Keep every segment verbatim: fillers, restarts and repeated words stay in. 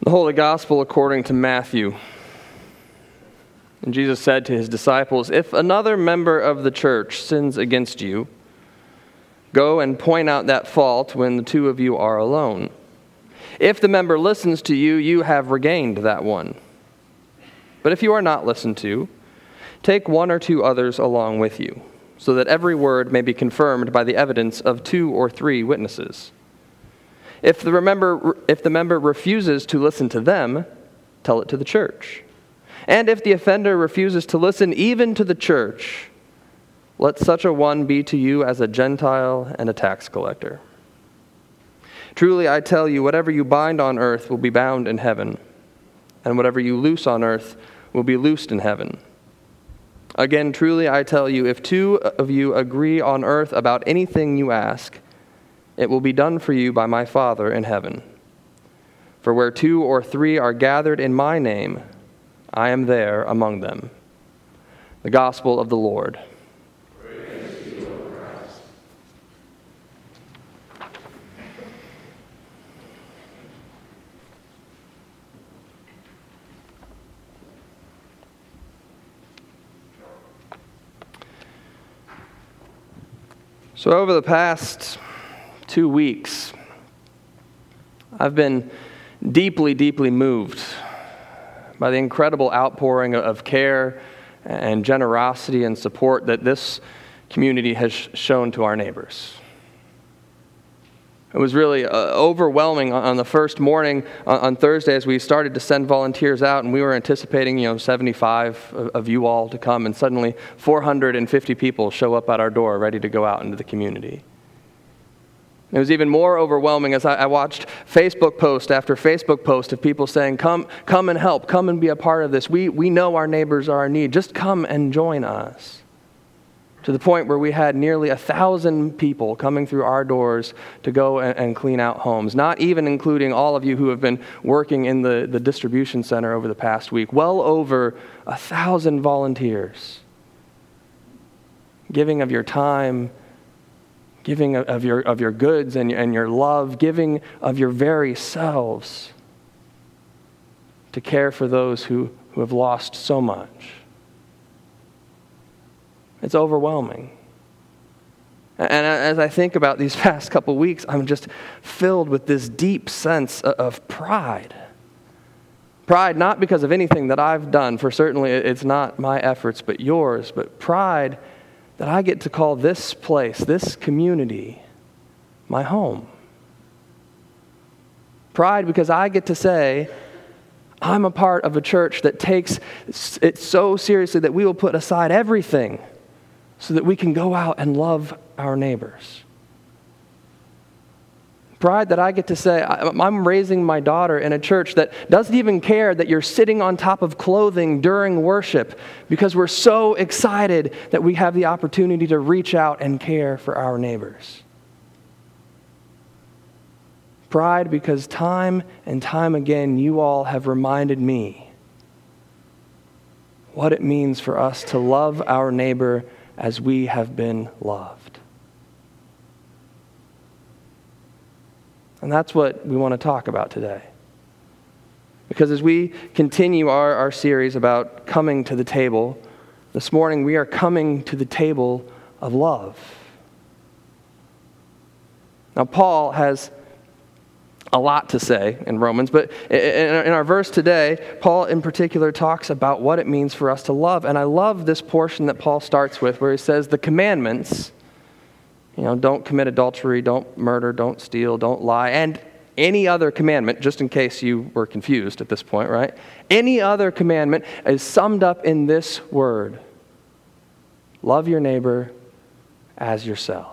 The Holy Gospel according to Matthew. And Jesus said to his disciples, "If another member of the church sins against you, go and point out that fault when the two of you are alone. If the member listens to you, you have regained that one. But if you are not listened to, take one or two others along with you, so that every word may be confirmed by the evidence of two or three witnesses. If the, remember, if the member refuses to listen to them, tell it to the church. And if the offender refuses to listen even to the church, let such a one be to you as a Gentile and a tax collector. Truly I tell you, whatever you bind on earth will be bound in heaven, and whatever you loose on earth will be loosed in heaven. Again, truly I tell you, if two of you agree on earth about anything you ask, it will be done for you by my Father in heaven. For where two or three are gathered in my name, I am there among them." The Gospel of the Lord. Praise to you, Lord Christ. So over the past two weeks, I've been deeply, deeply moved by the incredible outpouring of care and generosity and support that this community has shown to our neighbors. It was really uh, overwhelming on the first morning on, on Thursday as we started to send volunteers out, and we were anticipating, you know, seventy-five of, of you all to come, and suddenly four hundred fifty people show up at our door ready to go out into the community. It was even more overwhelming as I, I watched Facebook post after Facebook post of people saying, come, come and help, come and be a part of this. We, we know our neighbors are in need. Just come and join us. To the point where we had nearly a thousand people coming through our doors to go and, and clean out homes, not even including all of you who have been working in the, the distribution center over the past week. Well over a thousand volunteers giving of your time, giving of your of your goods and, and your love, giving of your very selves to care for those who, who have lost so much. It's overwhelming. And as I think about these past couple weeks, I'm just filled with this deep sense of pride. Pride not because of anything that I've done, for certainly it's not my efforts but yours, but pride that I get to call this place, this community, my home. Pride because I get to say, I'm a part of a church that takes it so seriously that we will put aside everything so that we can go out and love our neighbors. Pride that I get to say, I'm raising my daughter in a church that doesn't even care that you're sitting on top of clothing during worship because we're so excited that we have the opportunity to reach out and care for our neighbors. Pride because time and time again you all have reminded me what it means for us to love our neighbor as we have been loved. And that's what we want to talk about today. Because as we continue our, our series about coming to the table, this morning we are coming to the table of love. Now, Paul has a lot to say in Romans, but in our verse today, Paul in particular talks about what it means for us to love. And I love this portion that Paul starts with where he says the commandments, you know, don't commit adultery, don't murder, don't steal, don't lie, and any other commandment, just in case you were confused at this point, right? Any other commandment is summed up in this word: love your neighbor as yourself.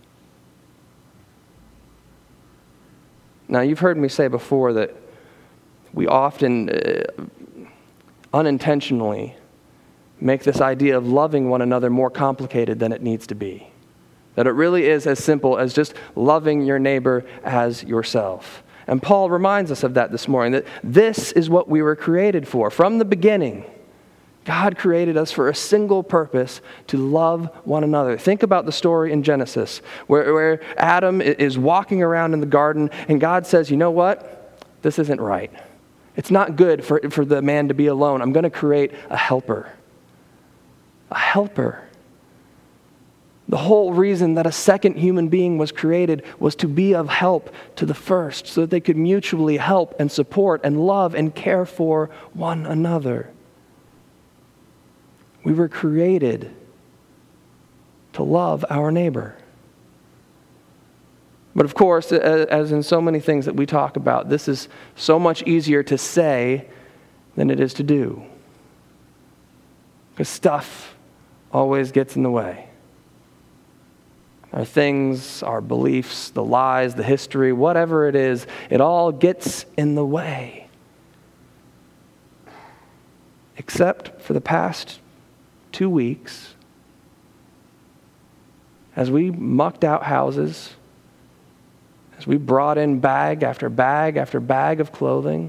Now, you've heard me say before that we often uh, unintentionally make this idea of loving one another more complicated than it needs to be. That it really is as simple as just loving your neighbor as yourself. And Paul reminds us of that this morning, that this is what we were created for. From the beginning, God created us for a single purpose: to love one another. Think about the story in Genesis, where, where Adam is walking around in the garden, and God says, you know what? This isn't right. It's not good for, for the man to be alone. I'm going to create a helper. A helper. The whole reason that a second human being was created was to be of help to the first, so that they could mutually help and support and love and care for one another. We were created to love our neighbor. But of course, as in so many things that we talk about, this is so much easier to say than it is to do. Because stuff always gets in the way. Our things, our beliefs, the lies, the history, whatever it is, it all gets in the way. Except for the past two weeks, as we mucked out houses, as we brought in bag after bag after bag of clothing,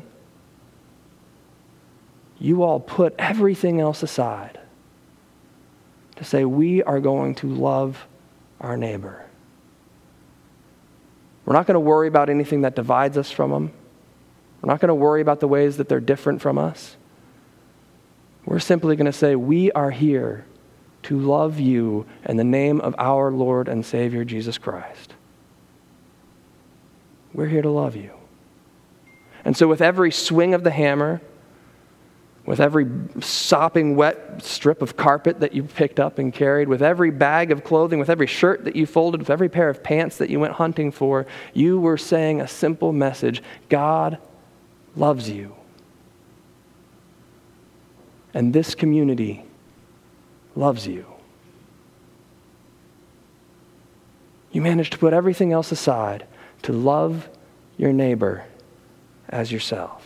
you all put everything else aside to say we are going to love our neighbor. We're not going to worry about anything that divides us from them. We're not going to worry about the ways that they're different from us. We're simply going to say we are here to love you in the name of our Lord and Savior Jesus Christ. We're here to love you. And so with every swing of the hammer, with every sopping wet strip of carpet that you picked up and carried, with every bag of clothing, with every shirt that you folded, with every pair of pants that you went hunting for, you were saying a simple message: God loves you. And this community loves you. You managed to put everything else aside to love your neighbor as yourself.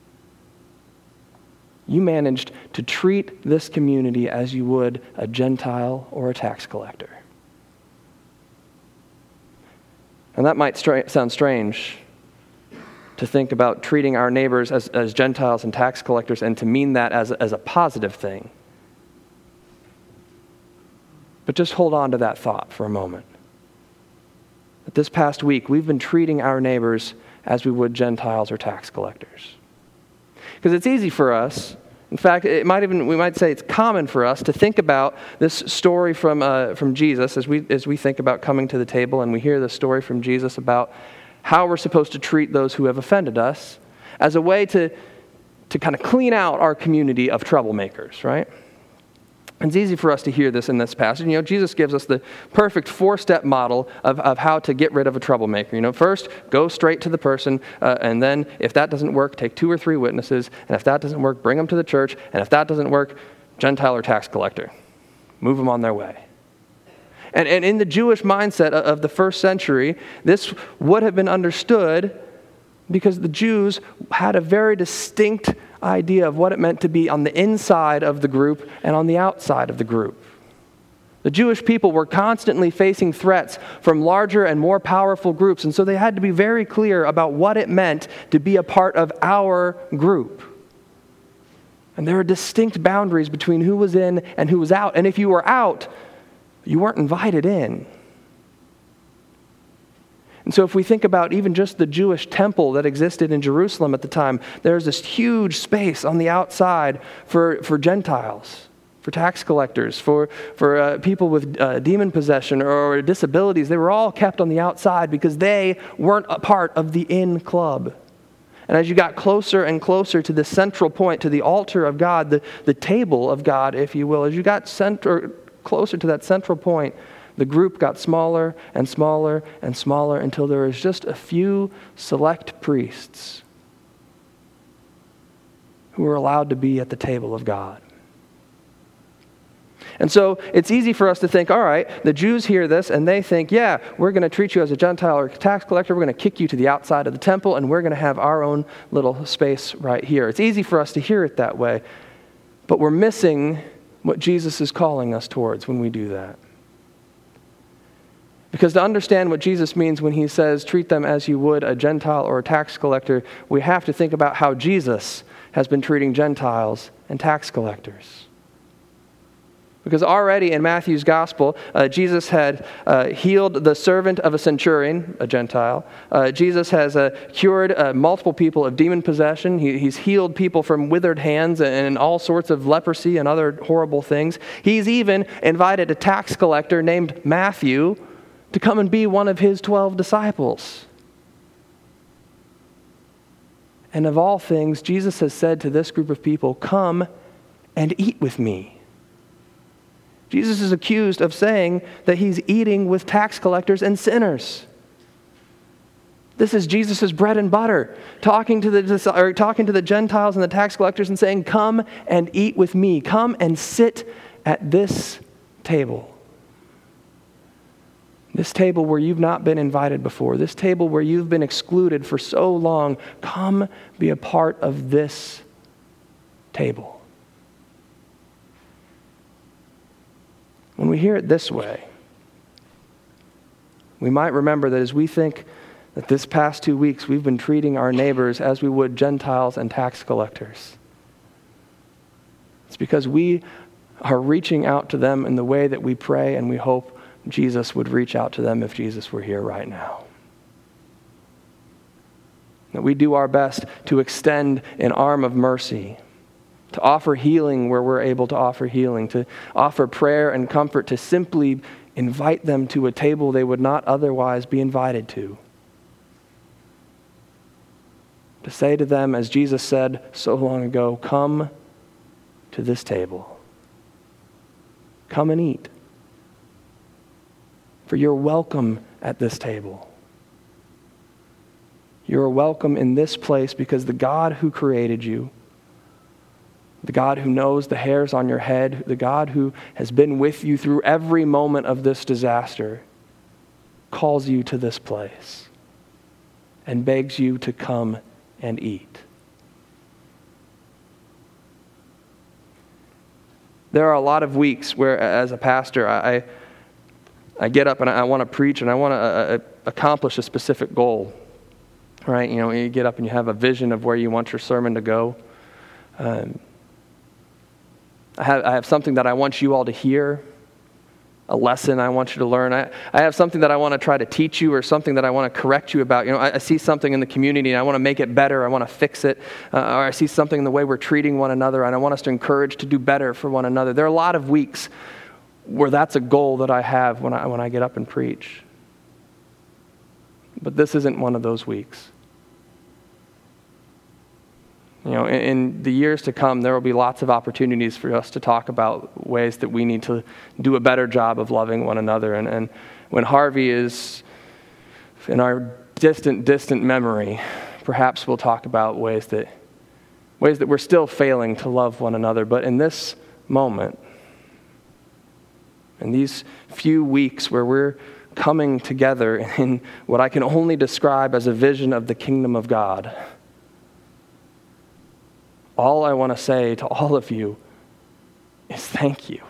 You managed to treat this community as you would a Gentile or a tax collector. And that might stra- sound strange to think about treating our neighbors as, as Gentiles and tax collectors and to mean that as, as a positive thing. But just hold on to that thought for a moment. That this past week, we've been treating our neighbors as we would Gentiles or tax collectors. Because it's easy for us, in fact, it might even we might say it's common for us to think about this story from uh, from Jesus as we as we think about coming to the table and we hear the story from Jesus about how we're supposed to treat those who have offended us as a way to to kind of clean out our community of troublemakers, right? It's easy for us to hear this in this passage. You know, Jesus gives us the perfect four-step model of, of how to get rid of a troublemaker. You know, first, go straight to the person, uh, and then if that doesn't work, take two or three witnesses, and if that doesn't work, bring them to the church, and if that doesn't work, Gentile or tax collector. Move them on their way. And, and in the Jewish mindset of the first century, this would have been understood because the Jews had a very distinct idea of what it meant to be on the inside of the group and on the outside of the group. The Jewish people were constantly facing threats from larger and more powerful groups, and so they had to be very clear about what it meant to be a part of our group. And there were distinct boundaries between who was in and who was out, and if you were out, you weren't invited in. And so if we think about even just the Jewish temple that existed in Jerusalem at the time, there's this huge space on the outside for, for Gentiles, for tax collectors, for, for uh, people with uh, demon possession or disabilities. They were all kept on the outside because they weren't a part of the in club. And as you got closer and closer to the central point, to the altar of God, the, the table of God, if you will, as you got center, closer to that central point, the group got smaller and smaller and smaller until there was just a few select priests who were allowed to be at the table of God. And so it's easy for us to think, all right, the Jews hear this and they think, yeah, we're going to treat you as a Gentile or a tax collector. We're going to kick you to the outside of the temple and we're going to have our own little space right here. It's easy for us to hear it that way, but we're missing what Jesus is calling us towards when we do that. Because to understand what Jesus means when he says, treat them as you would a Gentile or a tax collector, we have to think about how Jesus has been treating Gentiles and tax collectors. Because already in Matthew's gospel, uh, Jesus had uh, healed the servant of a centurion, a Gentile. Uh, Jesus has uh, cured uh, multiple people of demon possession. He, he's healed people from withered hands and all sorts of leprosy and other horrible things. He's even invited a tax collector named Matthew to come and be one of his twelve disciples. And of all things, Jesus has said to this group of people, "Come and eat with me." Jesus is accused of saying that he's eating with tax collectors and sinners. This is Jesus' bread and butter, talking to the or talking to the Gentiles and the tax collectors and saying, "Come and eat with me. Come and sit at this table. This table where you've not been invited before. This table where you've been excluded for so long. Come be a part of this table." When we hear it this way, we might remember that as we think that this past two weeks we've been treating our neighbors as we would Gentiles and tax collectors. It's because we are reaching out to them in the way that we pray and we hope Jesus would reach out to them if Jesus were here right now. That we do our best to extend an arm of mercy, to offer healing where we're able to offer healing, to offer prayer and comfort, to simply invite them to a table they would not otherwise be invited to. To say to them, as Jesus said so long ago, "Come to this table. Come and eat. For you're welcome at this table. You're welcome in this place because the God who created you, the God who knows the hairs on your head, the God who has been with you through every moment of this disaster, calls you to this place and begs you to come and eat." There are a lot of weeks where, as a pastor, I, I get up and I want to preach and I want to uh, accomplish a specific goal. Right? You know, you get up and you have a vision of where you want your sermon to go. Um, I have, I have something that I want you all to hear, a lesson I want you to learn. I, I have something that I want to try to teach you or something that I want to correct you about. You know, I, I see something in the community and I want to make it better. I want to fix it. Uh, or I see something in the way we're treating one another and I want us to encourage to do better for one another. There are a lot of weeks where that's a goal that I have when I, when I get up and preach. But this isn't one of those weeks. You know, in, in the years to come, there will be lots of opportunities for us to talk about ways that we need to do a better job of loving one another. And, and when Harvey is in our distant, distant memory, perhaps we'll talk about ways that ways that we're still failing to love one another. But in this moment, in these few weeks where we're coming together in what I can only describe as a vision of the kingdom of God, all I want to say to all of you is thank you.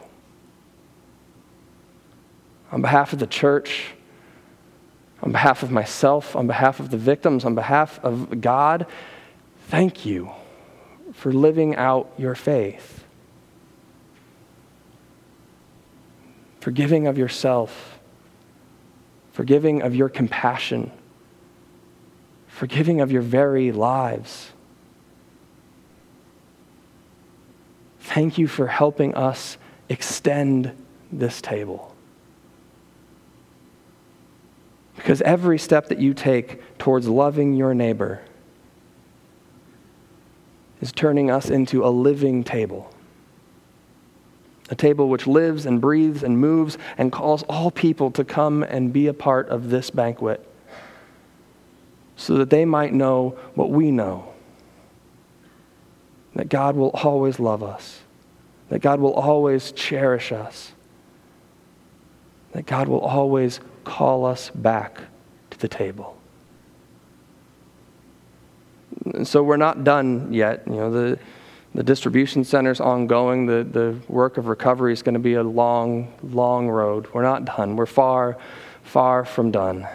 On behalf of the church, on behalf of myself, on behalf of the victims, on behalf of God, thank you for living out your faith, for giving of yourself, for giving of your compassion, for giving of your very lives. Thank you for helping us extend this table. Because every step that you take towards loving your neighbor is turning us into a living table. A table which lives and breathes and moves and calls all people to come and be a part of this banquet so that they might know what we know. That God will always love us. That God will always cherish us. That God will always call us back to the table. And so we're not done yet. You know, the, the distribution center's ongoing. The, the work of recovery is going to be a long, long road. We're not done. We're far, far from done.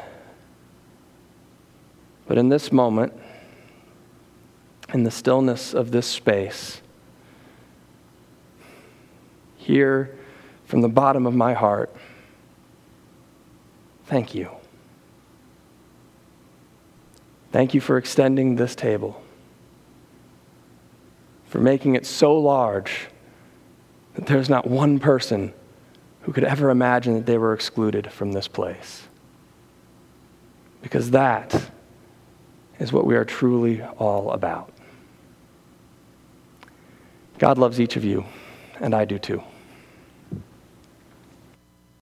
But in this moment, in the stillness of this space, here from the bottom of my heart, thank you. Thank you for extending this table, for making it so large that there's not one person who could ever imagine that they were excluded from this place. Because that is what we are truly all about. God loves each of you, and I do too.